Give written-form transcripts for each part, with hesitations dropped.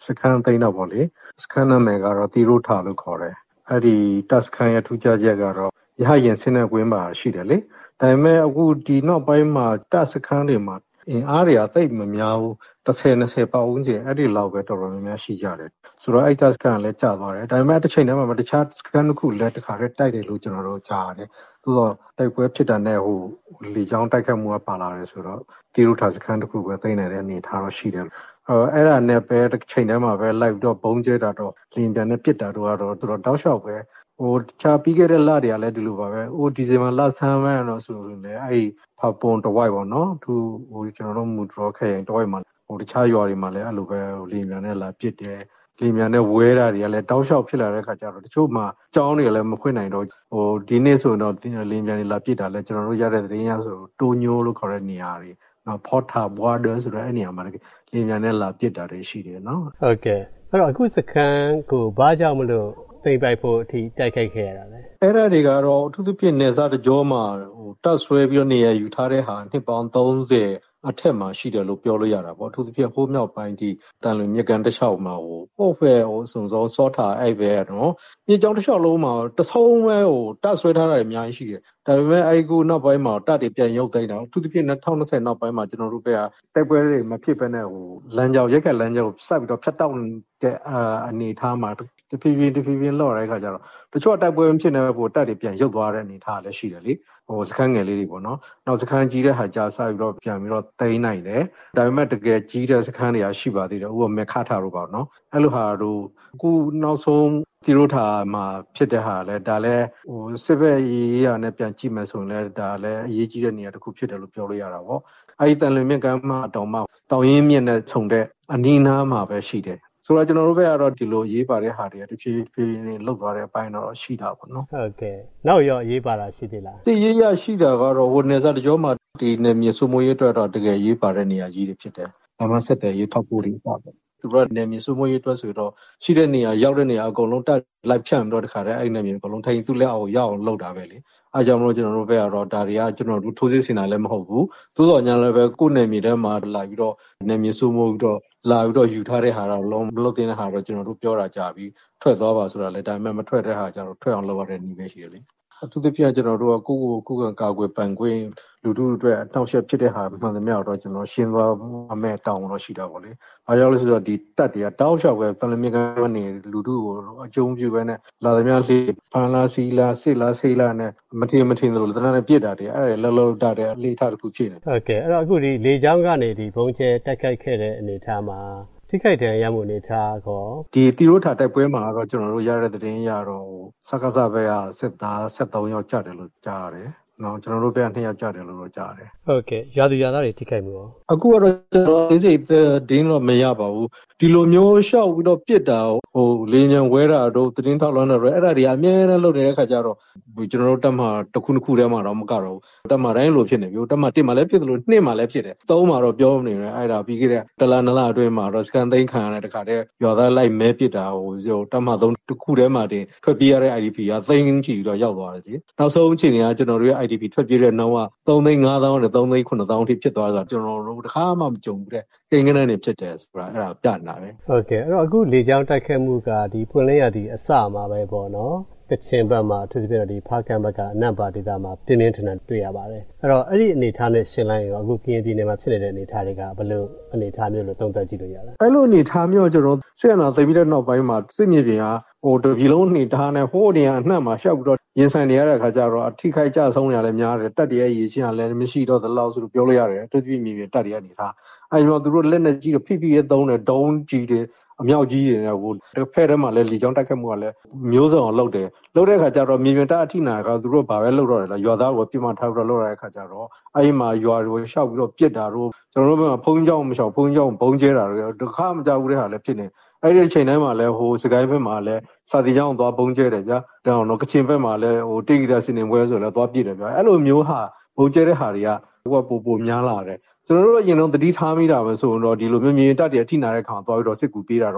စခန်းသိမ်းတော့ဗောလေစခန်းနာမည်ကတော့တီရိုထာလို့ခေါ်တယ်အဲ့ဒီတပ်စခန်းရဲ့ထူးခြားချက်ကတော့ရဟရင်စင်းတဲ့ကွင်းမှာရှိတယ်လေဒါပေမဲ့အခုဒီနောက်ပိုင်းမှာတပ်စခန်းတွေမှာအင်အားတွေကတိတ်မများဘူး10-20ပတ်ဝန်းကျင်အဲ့ဒီလောက်ပဲတော်တော်များများရှိကြတယ်ဆိုတော့အဲ့တပ်စခန်းကလည်းကျသွားတယ်ဒါပေမဲ့တစ်ချိန်တည်းမှာတခြားစခန်းတစ်ခုလည်းတစ်ခါတည်းတိုက်တယ်လို့ကျွန်တော်တို့ကြားရတယ်သို့တော့တိုက်ပွဲဖြစ်တာနဲ့လေကြောင်းတိုက်ခတ်မှုကပါလာတယ်ဆိုတော့တီရိုထာစခန်းတစ်ခုပဲသိမ်းနေတဲ့အနေအထားတော့ရှိတယ်အဲ့ဒါနဲ့ပဲတစ်ချိန်တည်းမှာပဲလိုက်ပြီးတော့ဘုံကျဲတာတော့လင်းပြန်နဲ့ပစ်တာတော့တော်တော်တောက်လျှောက်ပဲတခြားပြီးခဲ့တဲ့လတွေကလည်းဒီလိုပါပဲဒီဇင်ဘာလဆန်းပိုင်းတော့ဆိုရင်လည်းအဲ့ဖပွန်တဝိုက်ပေါ့နော်သူကျွန်တော်တို့မူတော်ခရင်တဝိုက်မှာတခြားရွာတွေမှာလည်းအဲ့လိုပဲလင်းပြန်နဲ့လာပစ်တယ်လင်းမြန်နဲ့ဝဲတာတွေကလည်းတောက်လျှောက်ဖြစ်လာတဲ့ခါကျတော့တချို့မှာကြောင်းတွေလည်းမဖွင့်နိုင်တော့ဒီနေ့ဆိုတော့လင်းမြန်တွေလာပစ်တာလည်းကျွန်တော်တို့ရတဲ့သတင်းရဆိုတိုညိုလို့ခေါ်တဲ့နေရာတွေနော်ဖော်တာဘွားဒဲဆိုတဲ့အဲ့နေရာမှာလင်းမြန်နဲ့လာပစ်တာတွေရှိတယ်နော်ဟုတ်ကဲ့အဲ့တော့အခုစခန်းကိုဘာကြောင့်မလို့သိမ့်ပိုက်ဖို့အထိတိုက်ခိုက်ခဲ့ရတာလဲအဲ့ဒါတွေကတော့အထူးသဖြင့်နေစားတကြောမှာတက်ဆွဲပြီးတော့နေရာယူထားတဲ့ဟာနှစ်ပေါင်း30အထက်မှာရှိတယ်လို့ပြောလို့ရတာပေါ့အထူးသဖြင့်ဟိုးမြောက်ပိုင်းဒီတန်လွင်မြစ်ကန်တစ်လျှောက်မှာပေါ့ဖဲစုံစုံစောထားအဲ့ပဲနော်မြစ်ကြောင်းတစ်လျှောက်လုံးမှာတဆုံးပဲတက်ဆွဲထားတာအများကြီးရှိတယ်ဒါပေမဲ့အဲ့ကူနောက်ပိုင်းမှာတက်တွေပြန်ရုပ်သိမ်းတာအထူးသဖြင့်2020နောက်ပိုင်းမှာကျွန်တော်တို့ပဲတိုက်ပွဲတွေမဖြစ်ဘဲနဲ့လမ်းကြောင်းရက်ခက်လမ်းကြောင်းစိုက်ပြီးတော့ဖြတ်တောက်တဲ့အနေအထားမှာတဖြည်းဖြည်းလော့တဲ့အခါကျတော့တချို့တိုက်ပွဲဖြစ်နေတက်တွေပြန်ရုပ်သွားတဲ့အနေအထားလည်းရှိတယ်လေစခန်းငယ်လေးတွေပေါ့နော်နောက်စခန်းကြီးတဲ့ဟာကြာစိုက်ပြီးတော့ပြန်ပြီးတော့သိမ်းနိုင်တယ်ဒါပေမဲ့တကယ်ကြီးတဲ့စခန်းတွေကရှိပါသေးတယ်ဥပမာခါထားတို့ပါနော်အဲ့လိုဟာတို့အခုနောက်ဆုံးတီရိုထာမှာဖြစ်တဲ့ဟာလဲဒါလဲစစ်ဘက်ရေးရနဲ့ပြန်ကြည့်မယ်ဆိုရင်လဲဒါလဲအရေးကြီးတဲ့နေရာတစ်ခုဖြစ်တယ်လို့ပြောလို့ရတာပေါ့အဲ့ဒီတန်လွင်မြစ်ကမ်းမှာတောင်မှတောင်ရင်းမြစ်နဲ့ခြုံတဲ့အနီးနားမှာပဲရှိတယ်ဆိုတော့ကျွန်တော်တို့ဘက်ကတော့ဒီလိုရေးပါတဲ့ဟာတွေတဖြည်းဖြည်းနဲ့လောက်သွားတဲ့အပိုင်းတော့ရှိတာပေါ့နော်ဟုတ်ကဲ့နောက်ရောရေးပါတာရှိသေးလားဒီရေးရရှိတာကတော့နေစားတကြောမှာဒီနယ်မြေစုမိုးရေးအတွက်တော့တကယ်ရေးပါတဲ့နေရာကြီးတွေဖြစ်တယ်ဒါမှဆက်တယ်ရေးထောက်ပို့တွေပါပဲသူတို့နယ်မြေစုမိုးရေးအတွက်ဆိုတော့ရှိတဲ့နေရာရောက်တဲ့နေရာအကုန်လုံးတက်လိုက်ဖြန့်ပြီးတော့တခါတည်းအဲ့နယ်မြေအကုန်လုံးထိုင်သူ့လက်အောက်ရောက်အောင်လုပ်တာပဲလေအားကြောင့်မလို့ကျွန်တော်တို့ဘက်ကတော့ဒါတွေကကျွန်တော်တို့ထိုးစစ်ဆင်တာလည်းမဟုတ်ဘူးသို့တော်ညာလည်းပဲကိုယ်နယ်မြေထဲမှာလာပြီးတော့နယ်မြေစုမိုးပြီးတော့လာပြီးတော့ယူထားတဲ့ဟာတော့လုံးမလုပ်တဲ့ဟာတော့ကျွန်တော်တို့ပြောတာကြပြီးထွက်သွားပါဆိုတာလေဒါပေမဲ့မထွက်တဲ့ဟာကျတော့ထွက်အောင်လုပ်ရတဲ့နည်းပဲရှိတယ်လေအထူးသဖြင့်ကျွန်တော်တို့ကကိုယ်ကာကွယ်ပန်ခွင့်လူထုအတွက်အထောက်အပံ့ဖြစ်တဲ့ဟာမှန်သမျှတော့ကျွန်တော်ရှင်းသွားမဲ့တောင်းတော့ရှိတာပေါ့လေ။အားကြောင့်လို့ဆိုတော့ဒီတက်တွေကတောက်လျှောက်ပဲတလမြကနေလူထုကိုအကျုံးပြုပဲနဲ့လာသမျှလေးဖန်လားစီလားစစ်လားဆေးလားနဲ့မထင်လို့တနက်နဲ့ပြစ်တာတွေအဲ့ဒါလောတတဲ့အလေးထားတစ်ခုဖြစ်နေ။ဟုတ်ကဲ့အဲ့တော့အခုဒီလေကြောင်းကနေဒီဘုံကျဲတက်ခိုက်ခဲ့တဲ့အနေအထားမှာထိခိုက်တဲ့ရမှုအနေထားကောဒီတီရိုထာတိုက်ပွဲမှာတော့ကျွန်တော်တို့ရတဲ့သတင်းရတော့စကားစဘဲကစစ်သား73ယောက်ကြတယ်လို့ကြားရတယ်နော်ကျွန်တော်တို့ဘက်က2ယောက်ကြတယ်လို့တော့ကြားတယ်ဟုတ်ကဲ့ရာသူရာသားတွေထိခိုက်မှုရောအခုကတော့ကျွန်တော်သိစိတ်ဒင်းတော့မရပါဘူးဒီလိုမျိုးရှောက်ပြီးတော့ပြစ်တာလေញ្ញံဝဲတာတို့သတင်းထောက်လွှမ်းတာတို့အဲ့ဒါတွေအများနဲ့လုပ်နေတဲ့ခါကျတော့ကျွန်တော်တို့တက်မှာတစ်ခုတစ်ခုတည်းမှာတော့မကတော့ဘူးတက်မှာတိုင်းလိုဖြစ်နေပြီတက်မှာ1မှာလည်းဖြစ်တယ်လို့2မှာလည်းဖြစ်တယ်3မှာတော့ပြောနေတယ်အဲ့ဒါပြီးခဲ့တဲ့တလ2လအတွင်းမှာတော့စကန်သိန်းခံရတဲ့တခါတည်းရွာသားလိုက်မဲပစ်တာတက်မှာ3တစ်ခုတည်းမှာတင်ထွက်ပြေးရတဲ့ IDP ကသိန်းချီပြီးတော့ရောက်သွားတယ်ကြီးနောက်ဆုံးအချိန်ကကျွန်တော်တို့ရဲ့ IDP ထွက်ပြေးတဲ့နှုန်းက3,500,000နဲ့3,900,000အထိဖြစ်သွားတာကျွန်တော်တို့တခါမှမကြုံဘူးတဲ့ကိန်းကနန်းနေဖြစ်တယ်ဆိုတာအဲ့ဒါပြနေတာပဲဟုတ်ကဲ့အဲ့တော့အခုလေကြောင်းတိုက်ခတ်မှုကဒီပွင့်လင်းရသည်အစမှာပဲပေါ့နော်ကချင်ဘက်မှာအထူးသဖြင့်ဒီဖားကံဘက်ကအနက်ပါဒေသမှာပြင်းပြင်းထန်ထန်တွေ့ရပါတယ်အဲ့တော့အဲ့ဒီအနေအထားနဲ့ရှင်းလိုက်ရင်အခုကရင်ပြည်နယ်မှာဖြစ်နေတဲ့အနေအထားတွေကဘယ်လိုအနေအထားမျိုးလို့သုံးသပ်ကြည့်လို့ရလဲအဲ့လိုအနေအထားမျိုးကျွန်တော်စစ်အာဏာသိမ်းပြီးတဲ့နောက်ပိုင်းမှာစစ်မြေပြင်ကတပြည်လုံးအနေထားနဲ့ဟိုးနေရာအနှံ့မှာရှောက်ပြီးတော့ရင်ဆိုင်နေရတဲ့အခါကျတော့အထိခိုက်ကြဆုံးရလည်းများတယ်တက်တရရဲ့ရည်ချင်းကလည်းမရှိတော့သလောက်ဆိုလို့ပြောလို့ရတယ်အထူးသဖြင့်မြေပြင်တက်တရအနေထားအဲ့ဒီတော့သူတို့လက်နဲ့ကြီးတော့ဖိဖိရဲသုံးတယ်ဒုံးကြီးတယ်အမြောက်ကြီးတွေနဲ့တစ်ဖက်ထဲမှာလည်းလီချောင်းတက်ခတ်မှုကလည်းမျိုးစုံအောင်လုပ်တဲ့အခါကျတော့မြေပြင်တက်အထိနာကသူတို့ဘာပဲလုပ်တော့တယ်လားရွာသားကိုပြမထားပြီးတော့လုပ်ရတဲ့အခါကျတော့အဲ့ဒီမှာရွာတွေရှောက်ပြီးတော့ပြစ်တာတို့ကျွန်တော်တို့ကဖုံးကြောင်းမရှောက်ဖုံးကြောင်းဘုံကျဲတာတို့တခါမကြောက်ဘူးတဲ့ဟာလည်းဖြစ်နေအဲ့ဒီအချိန်တိုင်းမှာလည်းစကိုင်းဘက်မှာလည်းစာတီကြောင်းသွားဘုံကျဲတယ်ဗျာတောင်တော့ကချင်ဘက်မှာလည်းတိဂီတာစင်နေပွဲဆိုလည်းသွားပြစ်တယ်ဗျာအဲ့လိုမျိုးဟာဘုံကျဲတဲ့ဟာတွေကပိုများလာတယ်ကျွန်တော်တို့အရင်တော့တတိထားမိတာပဲဆိုတော့ဒီလိုမျိုးမြေတက်တွေအထိနာတဲ့ခါသွားပြီးတော့စစ်ကူပေးတာတော့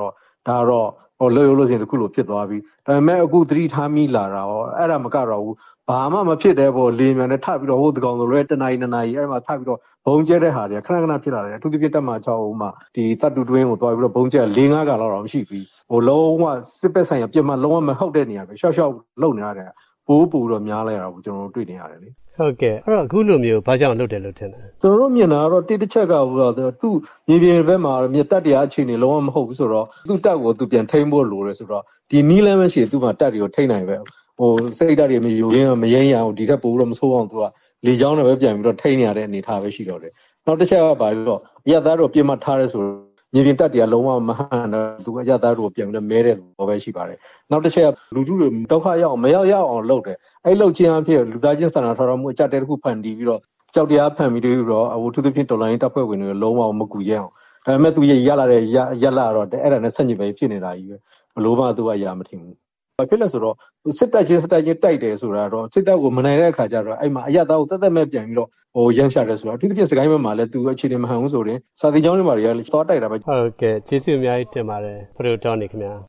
ဒါတော့လို့လို့ဆိုရင်တခုလိုဖြစ်သွားပြီဒါပေမဲ့အခုသတိထားမိလာတာရောအဲ့ဒါမကတော့ဘူးဘာမှမဖြစ်တဲ့ပေါ်လေမြန်နဲ့ထပြီးတော့ဟိုတကောင်ဆိုရဲတနာရီနှစ်နာရီအဲ့မှာထပြီးတော့ဘုံကျဲတဲ့ဟာတွေခဏခဏဖြစ်လာတယ်အထူးသဖြင့်တက်မှာ6ဦးမှဒီတပ်တူတွင်းကိုသွားပြီးတော့ဘုံကျဲ4-5ကလောက်တော့မရှိဘူးဟိုလုံးဝစစ်ပက်ဆိုင်ရပြတ်မှလုံးဝမဟုတ်တဲ့နေရာပဲရှောက်လုံနေရတယ်ပိုးတော့များလိုက်ရတာကိုကျွန်တော်တို့တွေ့နေရတယ်လေဟုတ်ကဲ့အဲ့တော့အခုလိုမျိုးဘာကြောင့်လုပ်တယ်လို့ထင်တယ်ကျွန်တော်တို့မြင်တာကတော့တစ်ချက်ကဟိုသူ့မြေပြင်ဘက်မှာမြေတက်တရားအခြေအနေလုံးဝမဟုတ်ဘူးဆိုတော့သူ့တက်ကိုသူပြန်ထိန်းဖို့လိုတယ်ဆိုတော့ဒီနီးလမ်းမရှိသူ့မှာတက်တွေကိုထိန်းနိုင်ပဲဟိုစိတ်ဓာတ်တွေမယိုရင်းမရင်းရအောင်ဒီထက်ပိုတော့မဆိုးအောင်သူကလေချောင်းနဲ့ပဲပြန်ပြီးတော့ထိန်းနေရတဲ့အနေအထားပဲရှိတော့တယ်နောက်တစ်ချက်ကပါပြီးတော့အရသားတို့ပြင်မှထားရဲဆိုမြေပြင်တက်တရားလုံးဝမဟန်တော့သူအရသားတို့ပြန်ပြီးတော့မဲတဲ့ဘောပဲရှိပါတယ်နောက်တစ်ချက်ကလူထုတွေဒုက္ခရောက်မရောက်အောင်လုပ်တယ်အဲ့လုပ်ခြင်းအဖြစ်လူသားချင်းစာနာထောက်ထားမှုအကြတဲ့တစ်ခုဖန်တီးပြီးတော့ကြောက်တရားဖန်ပြီးတော့အဝထူးသဖြင့်တော်လိုင်းတပ်ဖွဲ့ဝင်တွေလုံးဝမကူရအောင်ဒါပေမဲ့သူရလာတဲ့ရလာတော့အဲ့ဒါနဲ့ဆက်ညစ်ပဲဖြစ်နေတာကြီးပဲဘလို့မှသူကရမထင်ဘူးဘာဖြစ်လဲဆိုတော့စစ်တပ်ချင်းတိုက်တယ်ဆိုတာတော့စစ်တပ်ကိုမနိုင်တဲ့အခါကျတော့အဲ့မှာအရသားကိုတက်မဲ့ပြန်ပြီးတော့ဟိုရမ်းရှာတယ်ဆိုတော့အထူးသဖြင့်စကိုင်းဘက်မှာလည်းသူအခြေအနေမဟန်ဘူးဆိုရင်စာသင်ကျောင်းတွေမှာတွေကသွားတိုက်တာပဲဟုတ်ကဲ့ကျေးဇူးအများကြီးတင်ပါတယ်ပရိုဒေါနီခင်ဗျာ